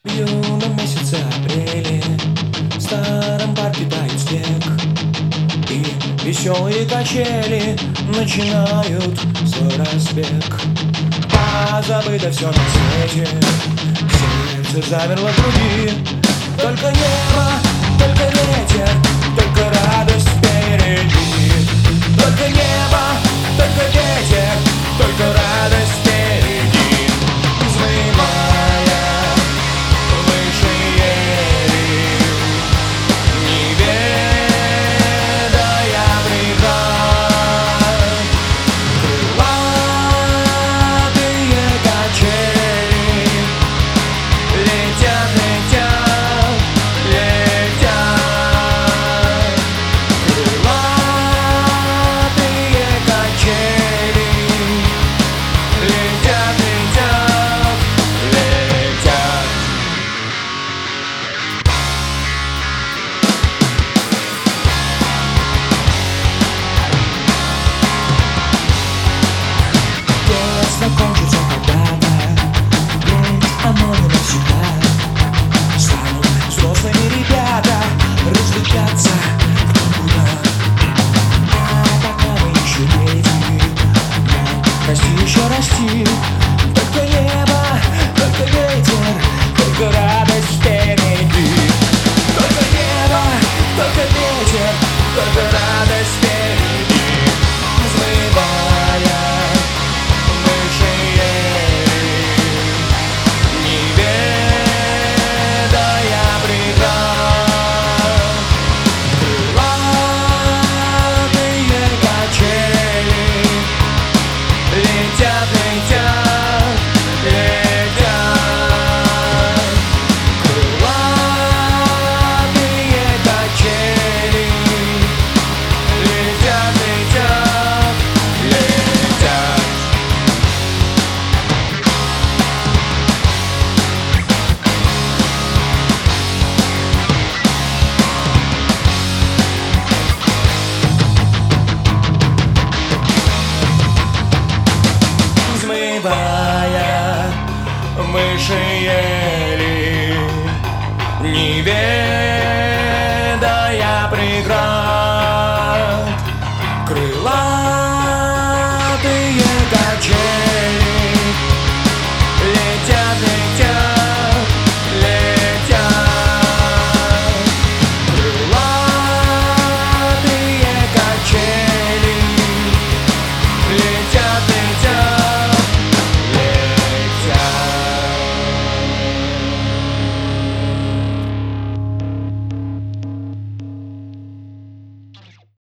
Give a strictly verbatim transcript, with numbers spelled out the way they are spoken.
В юном месяце апреле в старом парке тает снег, и веселые качели начинают свой разбег. Позабыто все на свете, сердце замерло в груди. Только небо, только ветер, только радость впереди. Только небо,